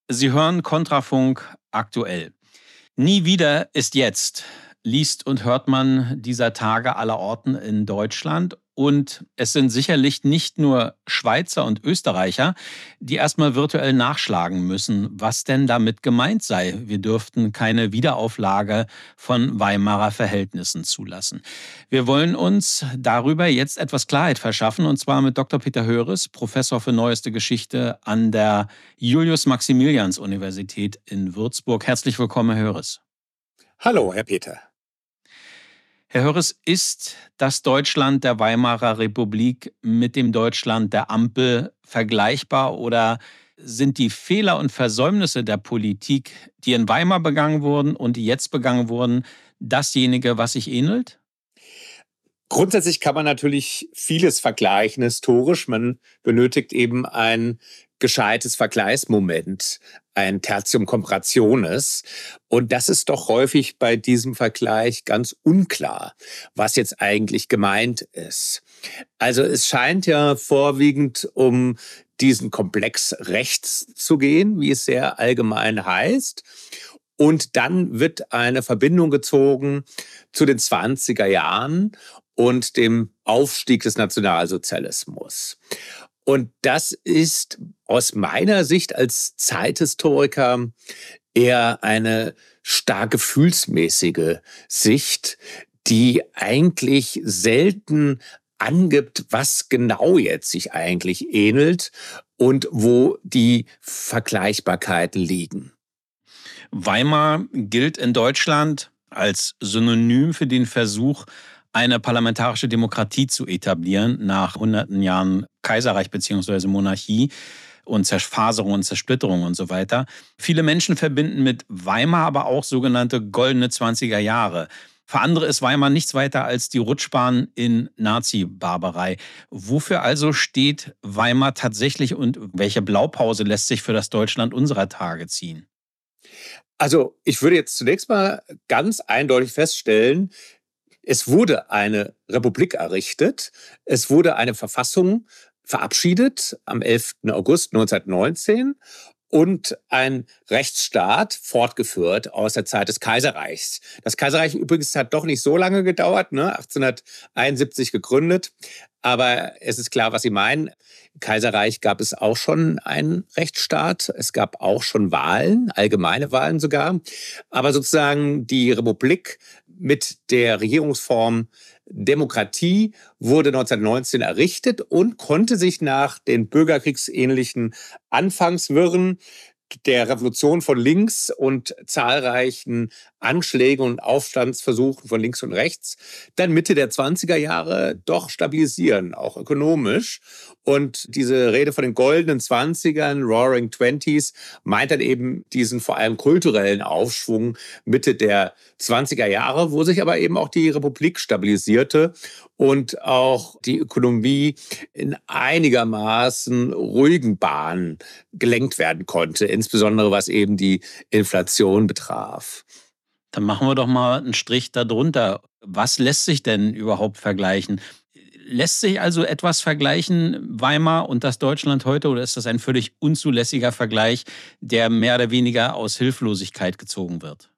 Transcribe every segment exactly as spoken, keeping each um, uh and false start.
Sie hören Kontrafunk aktuell. Nie wieder ist jetzt, liest und hört man dieser Tage allerorten in Deutschland. Und es sind sicherlich nicht nur Schweizer und Österreicher, die erstmal virtuell nachschlagen müssen, was denn damit gemeint sei. Wir dürften keine Wiederauflage von Weimarer Verhältnissen zulassen. Wir wollen uns darüber jetzt etwas Klarheit verschaffen, und zwar mit Doktor Peter Höris, Professor für Neueste Geschichte an der Julius-Maximilians-Universität in Würzburg. Herzlich willkommen, Herr Höris. Hallo, Herr Peter. Herr Höris, ist das Deutschland der Weimarer Republik mit dem Deutschland der Ampel vergleichbar, oder sind die Fehler und Versäumnisse der Politik, die in Weimar begangen wurden und die jetzt begangen wurden, dasjenige, was sich ähnelt? Grundsätzlich kann man natürlich vieles vergleichen historisch. Man benötigt eben ein gescheites Vergleichsmoment, ein Tertium comparationis. Und das ist doch häufig bei diesem Vergleich ganz unklar, was jetzt eigentlich gemeint ist. Also es scheint ja vorwiegend um diesen Komplex rechts zu gehen, wie es sehr allgemein heißt. Und dann wird eine Verbindung gezogen zu den zwanziger Jahren und dem Aufstieg des Nationalsozialismus. Und das ist aus meiner Sicht als Zeithistoriker eher eine stark gefühlsmäßige Sicht, die eigentlich selten angibt, was genau jetzt sich eigentlich ähnelt und wo die Vergleichbarkeiten liegen. Weimar gilt in Deutschland als Synonym für den Versuch, eine parlamentarische Demokratie zu etablieren nach hunderten Jahren Kaiserreich bzw. Monarchie und Zerfaserung und Zersplitterung und so weiter. Viele Menschen verbinden mit Weimar aber auch sogenannte goldene zwanziger Jahre. Für andere ist Weimar nichts weiter als die Rutschbahn in Nazi-Barbarei. Wofür also steht Weimar tatsächlich und welche Blaupause lässt sich für das Deutschland unserer Tage ziehen? Also ich würde jetzt zunächst mal ganz eindeutig feststellen, es wurde eine Republik errichtet, es wurde eine Verfassung verabschiedet am elften August neunzehnhundertneunzehn und ein Rechtsstaat fortgeführt aus der Zeit des Kaiserreichs. Das Kaiserreich übrigens hat doch nicht so lange gedauert, ne? achtzehnhunderteinundsiebzig gegründet. Aber es ist klar, was Sie meinen. Im Kaiserreich gab es auch schon einen Rechtsstaat. Es gab auch schon Wahlen, allgemeine Wahlen sogar. Aber sozusagen die Republik mit der Regierungsform Demokratie wurde neunzehnhundertneunzehn errichtet und konnte sich nach den bürgerkriegsähnlichen Anfangswirren der Revolution von links und zahlreichen Anschlägen und Aufstandsversuchen von links und rechts dann Mitte der zwanziger Jahre doch stabilisieren, auch ökonomisch. Und diese Rede von den goldenen Zwanzigern, Roaring Twenties, meint dann eben diesen vor allem kulturellen Aufschwung Mitte der zwanziger Jahre, wo sich aber eben auch die Republik stabilisierte und auch die Ökonomie in einigermaßen ruhigen Bahnen gelenkt werden konnte, insbesondere was eben die Inflation betraf. Dann machen wir doch mal einen Strich darunter. Was lässt sich denn überhaupt vergleichen? Lässt sich also etwas vergleichen, Weimar und das Deutschland heute, oder ist das ein völlig unzulässiger Vergleich, der mehr oder weniger aus Hilflosigkeit gezogen wird?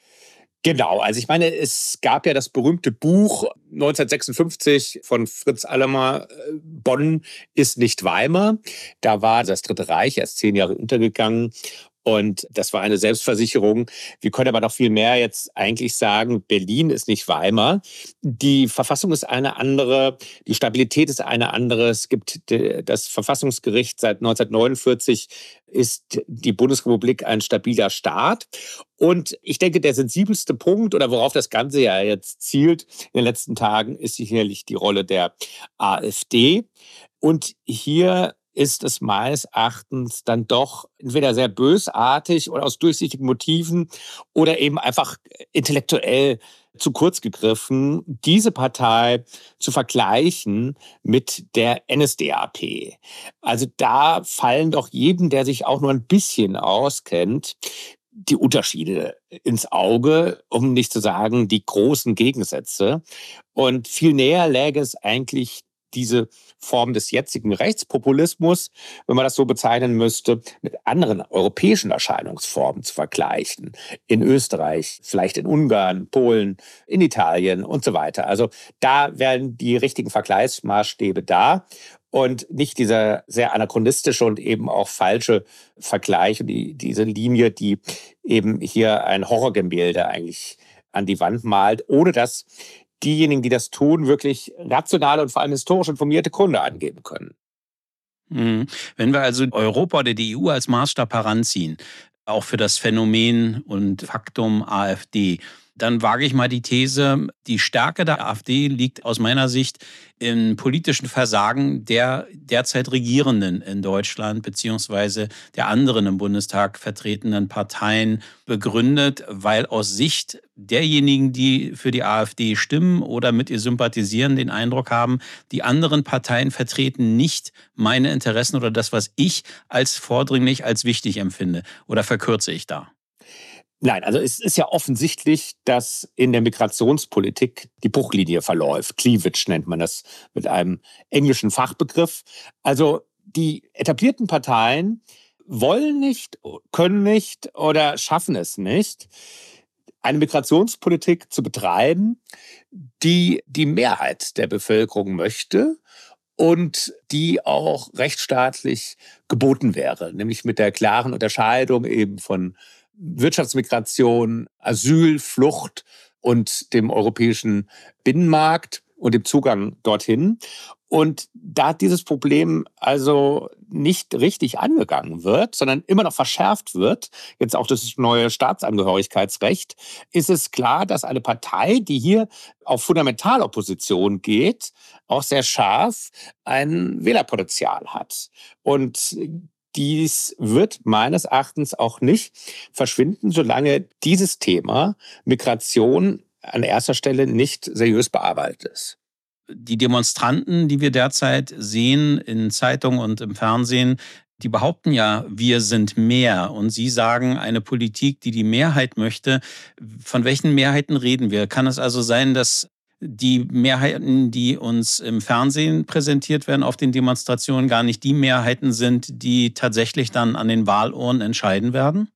Genau, also ich meine, es gab ja das berühmte Buch neunzehnhundertsechsundfünfzig von Fritz Allemer, Bonn ist nicht Weimar. Da war das Dritte Reich erst zehn Jahre untergegangen. Und das war eine Selbstversicherung. Wir können aber noch viel mehr jetzt eigentlich sagen, Berlin ist nicht Weimar. Die Verfassung ist eine andere, die Stabilität ist eine andere. Es gibt das Verfassungsgericht seit neunzehnhundertneunundvierzig, ist die Bundesrepublik ein stabiler Staat. Und ich denke, der sensibelste Punkt oder worauf das Ganze ja jetzt zielt in den letzten Tagen, ist sicherlich die Rolle der AfD. Und hier ist es meines Erachtens dann doch entweder sehr bösartig oder aus durchsichtigen Motiven oder eben einfach intellektuell zu kurz gegriffen, diese Partei zu vergleichen mit der N S D A P. Also da fallen doch jedem, der sich auch nur ein bisschen auskennt, die Unterschiede ins Auge, um nicht zu sagen die großen Gegensätze. Und viel näher läge es eigentlich diese Form des jetzigen Rechtspopulismus, wenn man das so bezeichnen müsste, mit anderen europäischen Erscheinungsformen zu vergleichen. In Österreich, vielleicht in Ungarn, Polen, in Italien und so weiter. Also da wären die richtigen Vergleichsmaßstäbe da. Und nicht dieser sehr anachronistische und eben auch falsche Vergleich und die, diese Linie, die eben hier ein Horrorgemälde eigentlich an die Wand malt, ohne dass diejenigen, die das tun, wirklich rationale und vor allem historisch informierte Gründe angeben können. Mhm. Wenn wir also Europa oder die E U als Maßstab heranziehen, auch für das Phänomen und Faktum AfD, dann wage ich mal die These, die Stärke der AfD liegt aus meiner Sicht im politischen Versagen der derzeit Regierenden in Deutschland beziehungsweise der anderen im Bundestag vertretenen Parteien begründet, weil aus Sicht derjenigen, die für die AfD stimmen oder mit ihr sympathisieren, den Eindruck haben, die anderen Parteien vertreten nicht meine Interessen oder das, was ich als vordringlich, als wichtig empfinde. Oder verkürze ich da? Nein, also es ist ja offensichtlich, dass in der Migrationspolitik die Bruchlinie verläuft. Cleavage nennt man das mit einem englischen Fachbegriff. Also die etablierten Parteien wollen nicht, können nicht oder schaffen es nicht, eine Migrationspolitik zu betreiben, die die Mehrheit der Bevölkerung möchte und die auch rechtsstaatlich geboten wäre, nämlich mit der klaren Unterscheidung eben von Wirtschaftsmigration, Asyl, Flucht und dem europäischen Binnenmarkt und dem Zugang dorthin. Und da dieses Problem also nicht richtig angegangen wird, sondern immer noch verschärft wird, jetzt auch das neue Staatsangehörigkeitsrecht, ist es klar, dass eine Partei, die hier auf Fundamentalopposition geht, auch sehr scharf ein Wählerpotenzial hat. Und dies wird meines Erachtens auch nicht verschwinden, solange dieses Thema Migration an erster Stelle nicht seriös bearbeitet ist. Die Demonstranten, die wir derzeit sehen in Zeitungen und im Fernsehen, die behaupten ja, wir sind mehr. Und Sie sagen, eine Politik, die die Mehrheit möchte. Von welchen Mehrheiten reden wir? Kann es also sein, dass die Mehrheiten, die uns im Fernsehen präsentiert werden auf den Demonstrationen, gar nicht die Mehrheiten sind, die tatsächlich dann an den Wahlurnen entscheiden werden?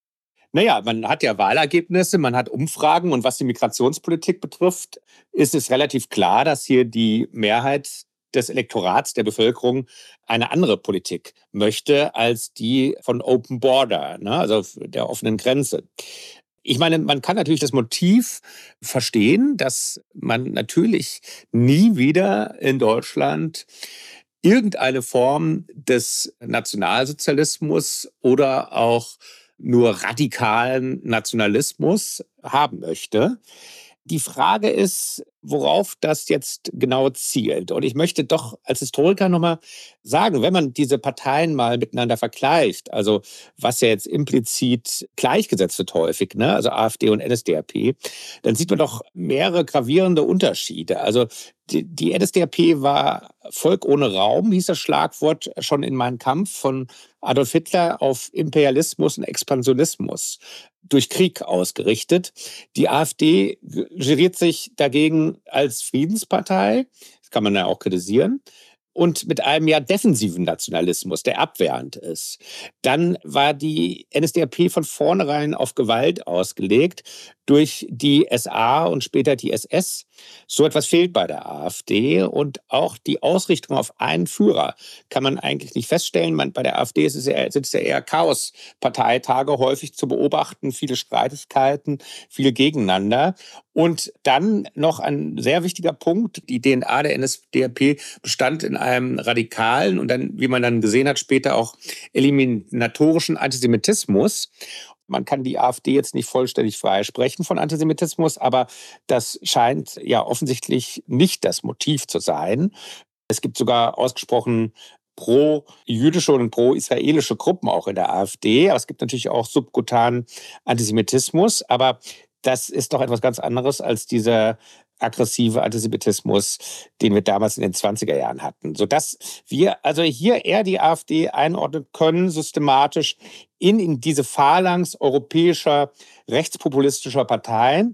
Naja, man hat ja Wahlergebnisse, man hat Umfragen und was die Migrationspolitik betrifft, ist es relativ klar, dass hier die Mehrheit des Elektorats der Bevölkerung eine andere Politik möchte als die von Open Border, ne, also der offenen Grenze. Ich meine, man kann natürlich das Motiv verstehen, dass man natürlich nie wieder in Deutschland irgendeine Form des Nationalsozialismus oder auch nur radikalen Nationalismus haben möchte. Die Frage ist, worauf das jetzt genau zielt. Und ich möchte doch als Historiker nochmal sagen, wenn man diese Parteien mal miteinander vergleicht, also was ja jetzt implizit gleichgesetzt wird häufig, ne, also AfD und N S D A P, dann sieht man doch mehrere gravierende Unterschiede. Also die, die N S D A P war Volk ohne Raum, hieß das Schlagwort schon in Mein Kampf von Adolf Hitler, auf Imperialismus und Expansionismus durch Krieg ausgerichtet. Die AfD geriert sich dagegen als Friedenspartei, das kann man ja auch kritisieren, und mit einem ja defensiven Nationalismus, der abwehrend ist. Dann war die N S D A P von vornherein auf Gewalt ausgelegt durch die S A und später die S S. So etwas fehlt bei der AfD und auch die Ausrichtung auf einen Führer kann man eigentlich nicht feststellen. Man, bei der AfD ist es ja, sind es ja eher Chaos-Parteitage häufig zu beobachten, viele Streitigkeiten, viele Gegeneinander. Und dann noch ein sehr wichtiger Punkt, die D N A der N S D A P bestand in einem radikalen und dann, wie man dann gesehen hat, später auch eliminatorischen Antisemitismus. Man kann die AfD jetzt nicht vollständig freisprechen von Antisemitismus, aber das scheint ja offensichtlich nicht das Motiv zu sein. Es gibt sogar ausgesprochen pro-jüdische und pro-israelische Gruppen auch in der AfD. Aber es gibt natürlich auch subkutanen Antisemitismus, aber das ist doch etwas ganz anderes als dieser aggressive Antisemitismus, den wir damals in den zwanziger Jahren hatten. Sodass wir also hier eher die AfD einordnen können, systematisch in, in diese Phalanx europäischer rechtspopulistischer Parteien,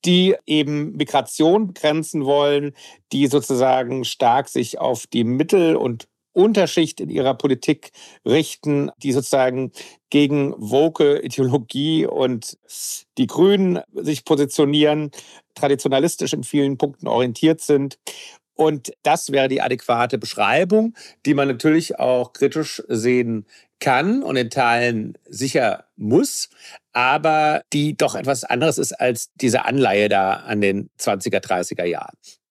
die eben Migration begrenzen wollen, die sozusagen stark sich auf die Mittel- und Unterschicht in ihrer Politik richten, die sozusagen gegen woke Ideologie und die Grünen sich positionieren, traditionalistisch in vielen Punkten orientiert sind. Und das wäre die adäquate Beschreibung, die man natürlich auch kritisch sehen kann und in Teilen sicher muss, aber die doch etwas anderes ist als diese Anleihe da an den zwanziger, dreißiger Jahren.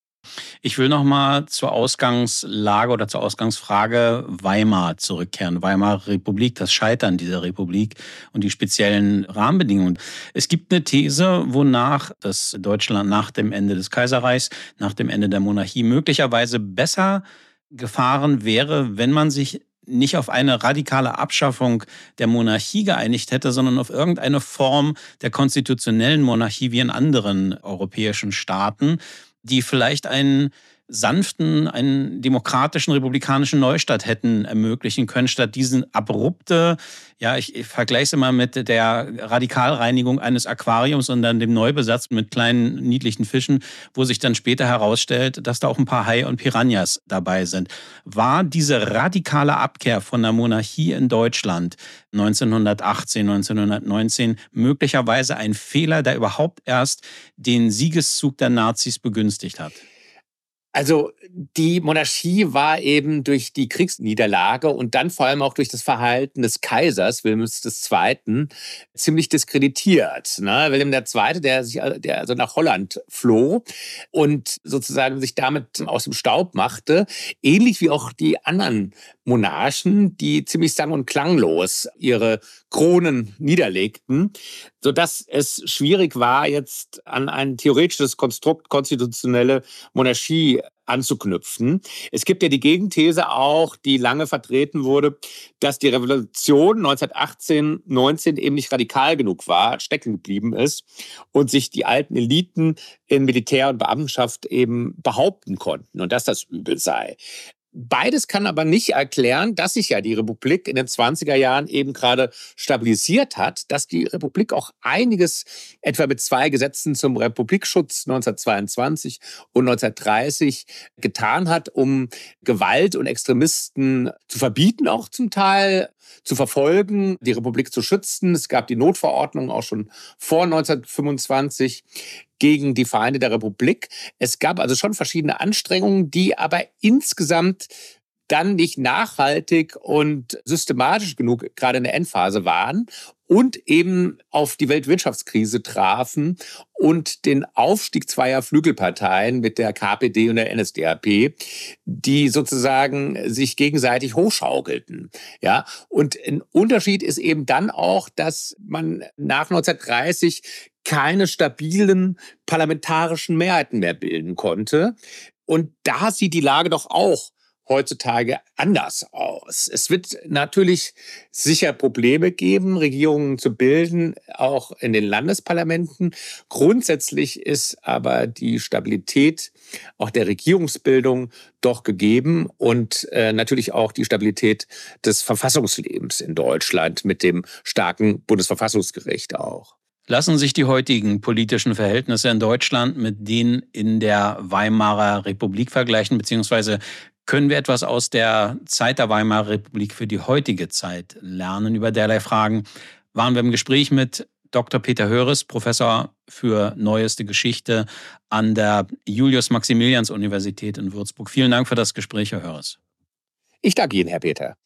Ich will noch mal zur Ausgangslage oder zur Ausgangsfrage Weimar zurückkehren. Weimarer Republik, das Scheitern dieser Republik und die speziellen Rahmenbedingungen. Es gibt eine These, wonach das Deutschland nach dem Ende des Kaiserreichs, nach dem Ende der Monarchie möglicherweise besser gefahren wäre, wenn man sich nicht auf eine radikale Abschaffung der Monarchie geeinigt hätte, sondern auf irgendeine Form der konstitutionellen Monarchie wie in anderen europäischen Staaten, die vielleicht einen sanften, einen demokratischen, republikanischen Neustart hätten ermöglichen können, statt diesen abrupte, ja, ich, ich vergleiche es immer mit der Radikalreinigung eines Aquariums und dann dem Neubesatz mit kleinen, niedlichen Fischen, wo sich dann später herausstellt, dass da auch ein paar Haie und Piranhas dabei sind. War diese radikale Abkehr von der Monarchie in Deutschland neunzehnhundertachtzehn, neunzehnhundertneunzehn möglicherweise ein Fehler, der überhaupt erst den Siegeszug der Nazis begünstigt hat? Also die Monarchie war eben durch die Kriegsniederlage und dann vor allem auch durch das Verhalten des Kaisers Wilhelms der Zweite. ziemlich diskreditiert. Ne? Wilhelm der Zweite, der, sich, der also nach Holland floh und sozusagen sich damit aus dem Staub machte, ähnlich wie auch die anderen Monarchen, die ziemlich sang- und klanglos ihre Kronen niederlegten, sodass es schwierig war, jetzt an ein theoretisches Konstrukt konstitutionelle Monarchie anzuknüpfen. Es gibt ja die Gegenthese auch, die lange vertreten wurde, dass die Revolution neunzehnhundertachtzehn, neunzehn eben nicht radikal genug war, stecken geblieben ist und sich die alten Eliten in Militär und Beamtenschaft eben behaupten konnten und dass das übel sei. Beides kann aber nicht erklären, dass sich ja die Republik in den zwanziger Jahren eben gerade stabilisiert hat, dass die Republik auch einiges, etwa mit zwei Gesetzen zum Republikschutz neunzehnhundertzweiundzwanzig und neunzehnhundertdreißig, getan hat, um Gewalt und Extremisten zu verbieten, auch zum Teil zu verfolgen, die Republik zu schützen. Es gab die Notverordnung auch schon vor neunzehnhundertfünfundzwanzig gegen die Feinde der Republik. Es gab also schon verschiedene Anstrengungen, die aber insgesamt dann nicht nachhaltig und systematisch genug gerade in der Endphase waren und eben auf die Weltwirtschaftskrise trafen und den Aufstieg zweier Flügelparteien mit der K P D und der N S D A P, die sozusagen sich gegenseitig hochschaukelten. Ja, und ein Unterschied ist eben dann auch, dass man nach neunzehnhundertdreißig keine stabilen parlamentarischen Mehrheiten mehr bilden konnte. Und da sieht die Lage doch auch heutzutage anders aus. Es wird natürlich sicher Probleme geben, Regierungen zu bilden, auch in den Landesparlamenten. Grundsätzlich ist aber die Stabilität auch der Regierungsbildung doch gegeben und äh, natürlich auch die Stabilität des Verfassungslebens in Deutschland mit dem starken Bundesverfassungsgericht auch. Lassen sich die heutigen politischen Verhältnisse in Deutschland mit denen in der Weimarer Republik vergleichen, beziehungsweise können wir etwas aus der Zeit der Weimarer Republik für die heutige Zeit lernen? Über derlei Fragen waren wir im Gespräch mit Doktor Peter Höris, Professor für Neueste Geschichte an der Julius-Maximilians-Universität in Würzburg. Vielen Dank für das Gespräch, Herr Höris. Ich danke Ihnen, Herr Peter.